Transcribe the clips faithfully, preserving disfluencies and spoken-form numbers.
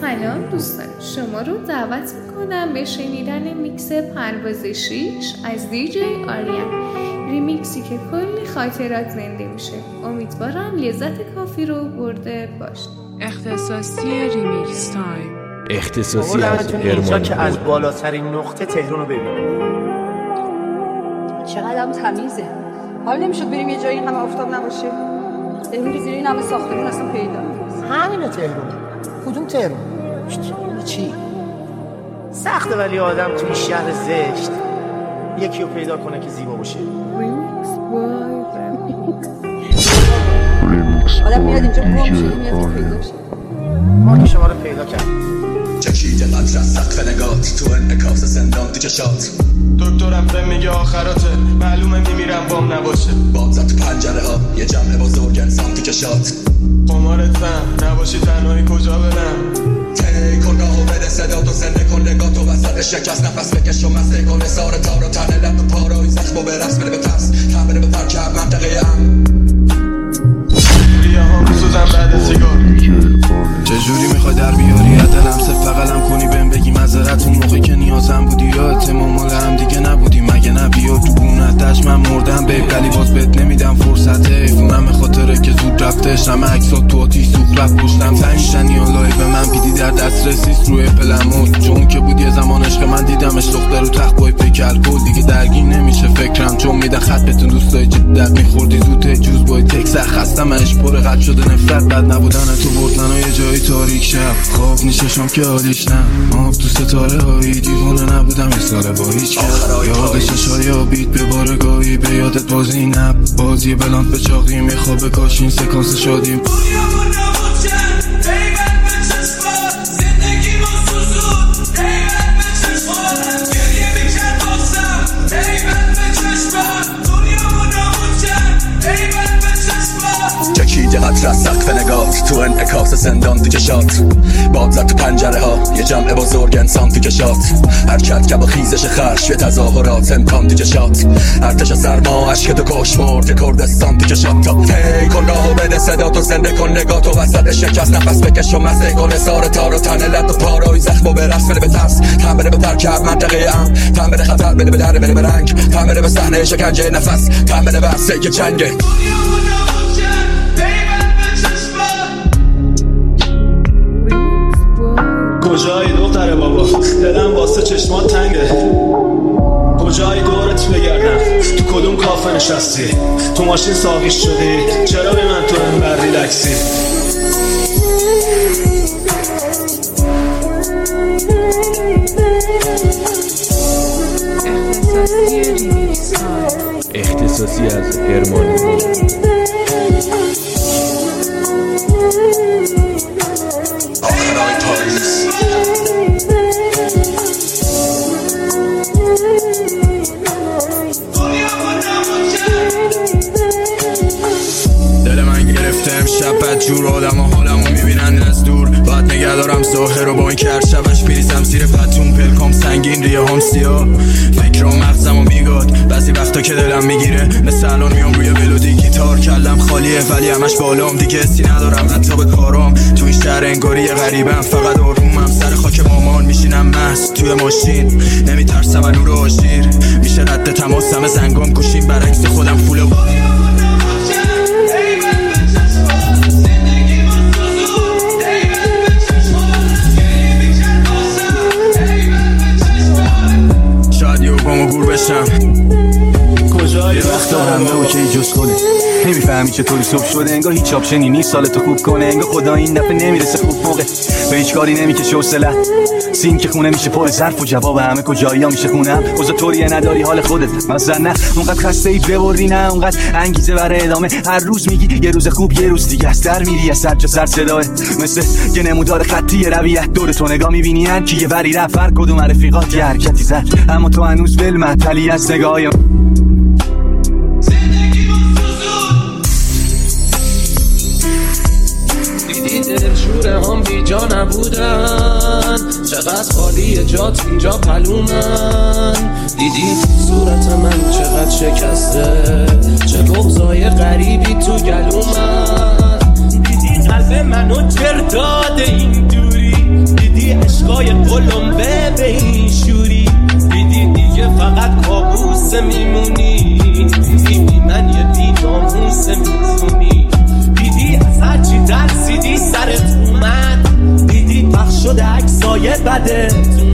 سلام دوستان، شما رو دعوت میکنم به شنیدن میکس پرواز شیش از دیجی آریان، ریمیکسی که کلی خاطرات زنده میشه. امیدوارم لذت کافی رو برده باشید. اختصاصی ریمیکس تایم، اختصاصی از اینجا که از بالاترین نقطه تهران رو ببینیم. چقدرم تمیزه. حال نمیشد بریم یه جایی این همه آفتاب نباشه؟ تهران زیر این همه ساختمون اصلا پیدا نیست. همینه تهران. کدوم تهران؟ چی؟ سخته ولی آدم توی شهر زشت یکی رو پیدا کنه که زیبا باشه. ریمیکس بای آدم میاد اینجا گم میشه، میاد پیدا شه. ما که شما رو پیدا کردیم. چکید قدر از سقف نگات تو انعکاس زندان تو چشات. دکترم به میگه آخراته، معلومه میمیرم بام نباشه. باد زد تو پنجره ها یه جمع بزرگ انسان تو کشات. قمارت فهم نباشی تنهایی کجا برم. تی کن راهو بده صدا تو زنده کن نگاه تو وسط شکست نفس بکش و مسته کن سار تار و تنه لب و پارای زخم و برس بره به ترس تن بره به ترکب منطقه ام ریه ها میسوزم بعد سیگار. چجوری میخوای در بیاری دلم صف بغلم کنی بهم بگی معذرت اون موقعی که نیازم بودی یا اعتمام مال هم دیگه نبودی مگه نبیا تو بونتش من مردم به ولی باز بهت نمیدم فرصت ایفونم به خاطره که زود رفتش همه عکسات تو آتیش سوخت رفت پشتم تنشنی آنلای به من بیدی در دست رسیست روی پلمود چون که بود یه زمان عشق من دیدمش دختر رو تخت بای پیکل کل دیگه درگیر نمیشه فکرم چون میدن خط بهتون دوستای جدت میخوردی زود جوز بای تکس خستم اش پر قد شده نفرت بد نبودن تو بردن و یه جایی تاریک شب خواب نیششم که عالیش نم آب تو ستاره هایی دیوونه نبودم یه ساله با هیچ کس یاد ششای آبید به بارگاهی به یادت بازی نب بازی بلند به چاقی میخوابه کاش این سکانس شادیم چکید قطر از سقف نگات تو انعکاس زندان تو چشات. باد زد تو پنجره ها یه جمع بزرگ انسان تو کشات. حرکت که با خیزش خشم تظاهرات امکان تو چشات. ارتش سرما عشق تو کشمرد که کردستان تو کشات. تا تی کن راهو بده صدا تو زنده کن نگاه تو وسط شکست نفس بکش و مسته کن سار تار و تنه لب و پارای زخم و برس بره به ترس تن بره به ترکب منطقه ام تن بره خطر بره به در بره به رنگ تن بره به صحنه شکنجه نفس تن بره به عرصه که جنگه. کجایی دختر بابا دلم واسه چشمات تنگه. کجایی دورت بگردم تو کدوم کافه نشستی تو ماشین ساقیش شدی چرا به من تو انبر ریلکسی. اختصاصی از هرمانی آخرای پاییز دل من گرفته امشب بد جور آدم و حالمو میبینن از دور بعد نگه دارم ظاهر رو با این کرد شبش میریزم زیر پتون پلکام سنگین ریه هم سیاه فکر و مغزمو میگاد بعضی وقتا که دلم میگیره مثل الان میام روی ملودی گیتار کلم خالیه ولی همش بالام دیگه حسی ندارم حتی به کارام تو این شهر انگاری غریبم فقط آرومم سر خاک مامان میشینم مست توی ماشین نمیترسم از نور آشیر میشه رد تماسم زنگام گوشیم برعکس خودم فوله شاید یه بامو گور بشم کجایی وقتا همه اوکی جز کنه نمیفهمی چطوری صبح شده انگار هیچ آپشنی نیست سالتو خوب کنه انگار خدا این دفعه نمیرسه خوب موقع به هیچ کاری نمیکشه حوصله‌ت سین که خونه میشه پر ظرف و جواب همه کجایی ها میشه خونم اوضاع طوریه نداری حال خودت مثلا نه اونقدر خسته ای ببری نه اونقدر انگیزه برای ادامه هر روز میگی یه روز خوب یه روز دیگه از در میری از سر جا سر صداه مثل یه نمودار خطی رویت دور تو نگاه میبینی هر کی یه وری رفت هر کدوم رفیقات یه حرکتی زد اما تو هنوز ول معطلی از نگاهی دلشوره هم بی جا نبودن چقدر خالی جات اینجا پلومن دیدی صورت من چقدر شکسته چه بغضای غریبی تو گلومن دیدی قلب منو جر داده این دوری دیدی عشقای قلمبه به این شوری، دیدی دیگه فقط کابوس میمونی، دیدی من یه بی‌ناموس میزونی، دیدی از هرچی درسیدی سرت اومد، دیدی پخش شده عکسای بدت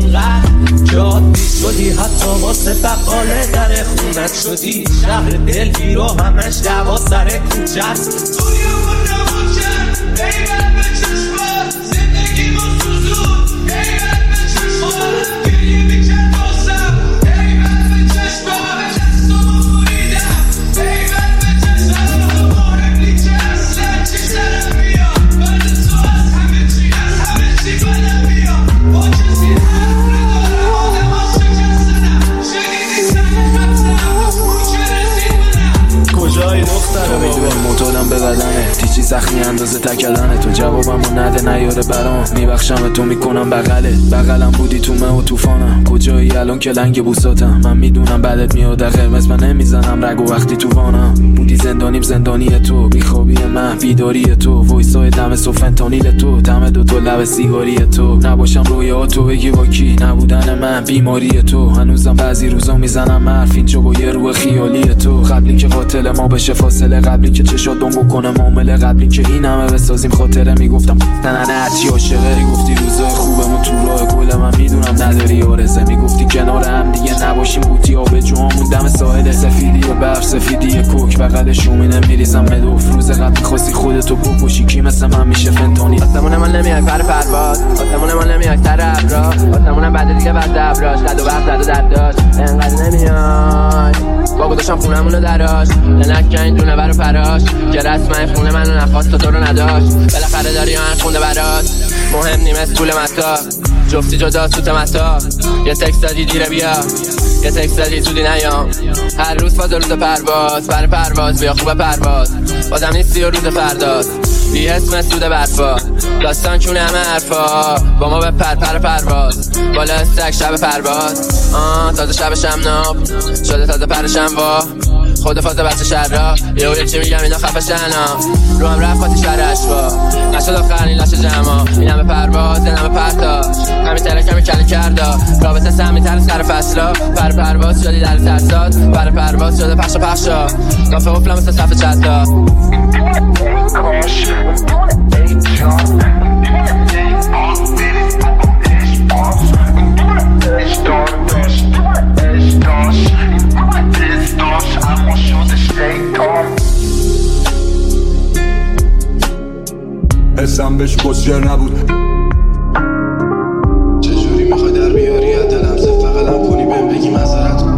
اونقدر که عادی شدی، حتی واسه بقاله در خونت شدی شهر دلگیر و همش دعوا سر کوچت. دنیا ما نماشه ایول به چشمات، زندگی ما سوزون ایول به چشمات، گریه میکرد بازم ایول به چشمات، دستامو بریدم ایول به چشمات، مهم نیچه اصلا چی سرم بیاد، من تو از همه چی از همه چی بدم بیاد، با کسی حرف ندارم آدم ها شکستنم، شنیدی سنگ خمسنم کوچه رسید منم. کجایی دختر میدونی معتادم به بدنه، تیچی سختی اندازه تکلنه، تو جوابمو نده نیاره برام، میبخشم تو میکنم بغلت، بغلم بودی تو مه و توفانم، کجایی الان که لنگ بوساتم، من میدونم بعدت میاد قرمز، من نمیزنم رگ و وقتی تو وانم، بودی زندانیم زندانی تو، بیخوابی من بیداری تو، وایسای دم سوفنتانیل تو، دم دوتا لب سیگاری تو، نباشم رویا تو بگی با کی، نبودن من بیماری تو، هنوزم بعضی روزا میزنم حرف اینجا با یه روح خیالی تو، قبلی که قاتل ما بشه فاصله، قبلی که چشات دنگو کنه معامله، قبلی که این همه بسازیم خاطره، میگفتم نه نه هرچی عاشقه، میگفتی روزای خوبمون تو راه گل، من میدونم نداری آرزه، میگفتی کنار هم دیگه نباشیم بوتی آب جوامون دم ساحل، سفیدی برف سفیدی کوک بغل شومینه میریزم مدوف، روز قبل خواستی خودتو بکشی کی مثل من میشه فنتانی، آسمون من نمیاد پر پرواز، آسمون من نمیاد سر ابرا، آسمونم بعد دیگه بعد ابراش، زد و برق زد و درد داشت انقدر نمیاد، با گذاشتم خونمونو دراش، لنک که این دونه برو پراش، که رسمه خونه منو نخواست و تو رو نداشت، بالاخره داری آن خونده برات، مهم نیمه طول متا، جفتی جدا سوت متا، یه تکست دادی دیره بیا، یه تکست دادی زودی نیام، هر روز فاز روز پرواز، بر پرواز بیا خوبه پرواز، بازم نیستی و روز فرداست، بی اسم سود برفا، داستان کونه همه حرفا، با ما به پر پر پرواز، بالا استک شب پرواز، آه تازه شب شمناب، شده تازه پرشم با خود فاز بچه شر را، یه و یکی میگم اینا خفه شنا، رو هم رفت خاطی شهر اشوا، نشد آخر این لاش جمع، این همه پرواز این همه پرتاش، همین ترک همین کلی کردا، رابطه سمی تر سر فصلا، پر پرواز شدی در ترسات، پر پرواز شده پخش پخشا، کافه افلام مثل صف چتا. کاش ای جان اش داشت اش داشت اش داشت اما شده شیطان، حسم بهش کسیر نبود، چجوری میخوای در بیاری از دلم زفت فقلم کنی بهم بگی معذرت کن،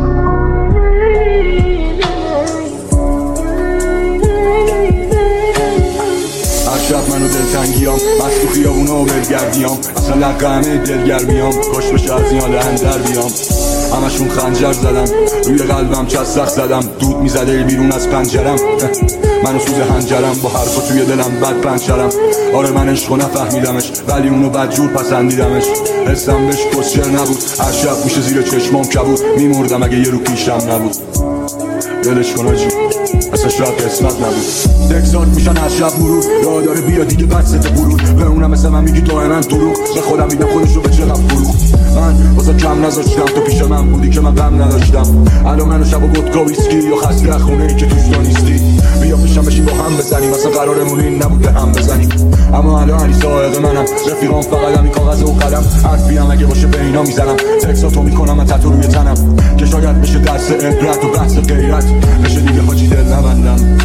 هر شب منو دلتنگیام مست تو خیابونا و بلگردیام، اصلا لقه همه دلگرمیام، کاش بشه از این حال اندر بیام، همشون خنجر زدم روی قلبم چسخ زدم، دود میزده بیرون از پنجرم، منو سوز هنجرم با حرفا توی دلم بد پنجرم، آره من عشقو نفهمیدمش ولی اونو بدجور پسندیدمش، حسم بهش کسچر نبود، هر شب میشه زیر چشمام کبود، میمردم اگه یه رو پیشم نبود، دلش کن آجی اصلا شاید قسمت نبود، دکسات میشن از شب مرور، راه داره بیا دیگه بسته برود، به اونم مثل من میگی دائما دروغ، به خودم میگم خودشو به چقدر فروخ، من واسه کم نذاشتم تو پیش من بودی که من غم نداشتم، الان منو شب و ودکا ویسکی یا خسته خونه ای که توش تو نیستی، بیا پیشم بشی با هم بزنیم، مثلا قرارمون این نبود به هم بزنیم، اما الان علی سائق منم، رفیقام فقط همین کاغذ و قلم، حرفی هم اگه باشه به اینا میزنم، تکساتو میکنم من تتو روی تنم، که شاید بشه درس عبرت و بحث غیرت، بشه دیگه حاجی دل نبندم،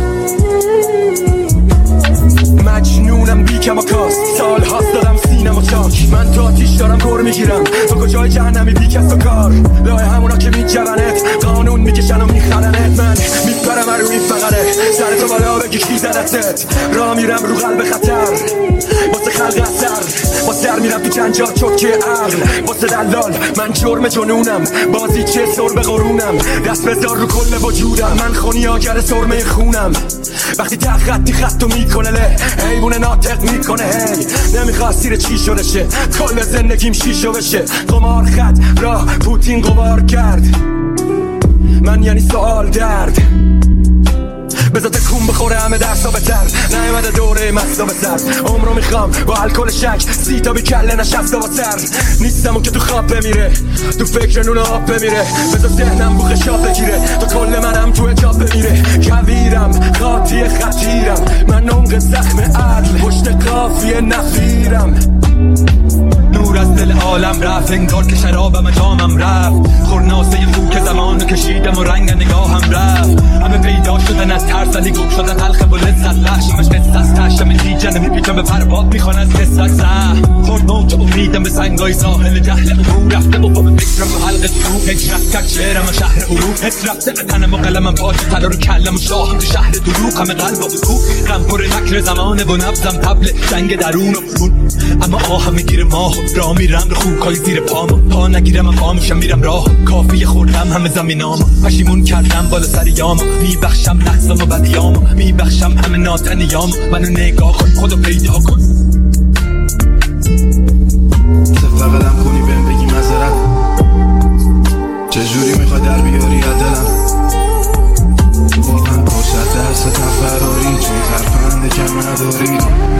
مجنونم بیکم و کاست، سال هاست دارم سینم و چاک، من تا آتیش دارم کور میگیرم، تو کجای جهنمی بی کس و کار، لاه همونا که میجونت، قانون میکشن و میخرنت، من میپرم رو این فقره، سر تو بالا بگی کی زدتت، راه میرم رو قلب خطر، واسه خلق اثر، واسه در میرم تو جنجال چوکی عقل، واسه دلال من جرم جنونم، بازی چه سر به قرونم، دست بذار رو کل وجودم، من خونی آگر سرمه خونم، وقتی ته خطی خطو میکنه له، حیوون ناطق میکنه هی، نمیخواد سیر چی شده شه، کل زندگیم شیشو بشه، قمار خط راه پوتین قمار کرد، من یعنی سوال درد، بذار تکون بخوره همه درسا بتر نیومده دوره مستا به سر عمرو میخوام با الکل شک سی تا بی کله نشسته با سر نیستم اون که تو خواب بمیره تو فکر نون آب بمیره بذار ذهنم بو خشاب بگیره تا کل منم تو اجاب بمیره کویرم خاطی خطیرم من نونق زخم عدل پشت قافیه نفیرم نور از دل عالم رفت انگار که شرابم جامم رفت خورناسه خو که زمانو کشیدم و رنگ نگاهم رفت همه پیدا شدن از ترس ولی گم شدن حلقه و لذت وحشمش قصه از تشتم دیجه نمیپیچم به پرباد میخوان از قصه زه خورد موج امیدم به سنگای ساحل جهل امرو رفته و با بکرم و حلقه تو هجرت کرد شعرم و شهر اروح حس رفته تنم و قلمم پاچه طلا رو کلم و شاهم تو شهر دروغ همه قلب و بکو غم پر مکر زمانه و نبزم تبل جنگ درون و برون اما آهم میگیره ماه را میرم رو خوکای زیر پامو پا نگیرم من خاموشم میرم راه کافی خوردم همه زمینامو پشیمون کردم بالا سریامو میبخشم لحظم و بدیامو میبخشم همه ناتنیامو منو نگاه کن خودو پیدا کن فقدم کنی بهم بگی معذرت چجوری میخوای در بیاری از دلم واقعا کشت درس تفراری چون ترفنده کم نداری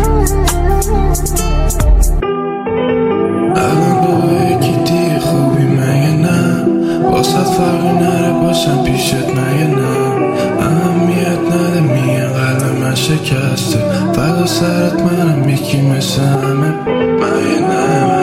الان با یکی دی خوبی مگه نه واسه فرقی نره باشم پیشت مگه نه اهمیت نده میگن قلب من شکسته فدا سرت منم یکی مثل همه مگه نه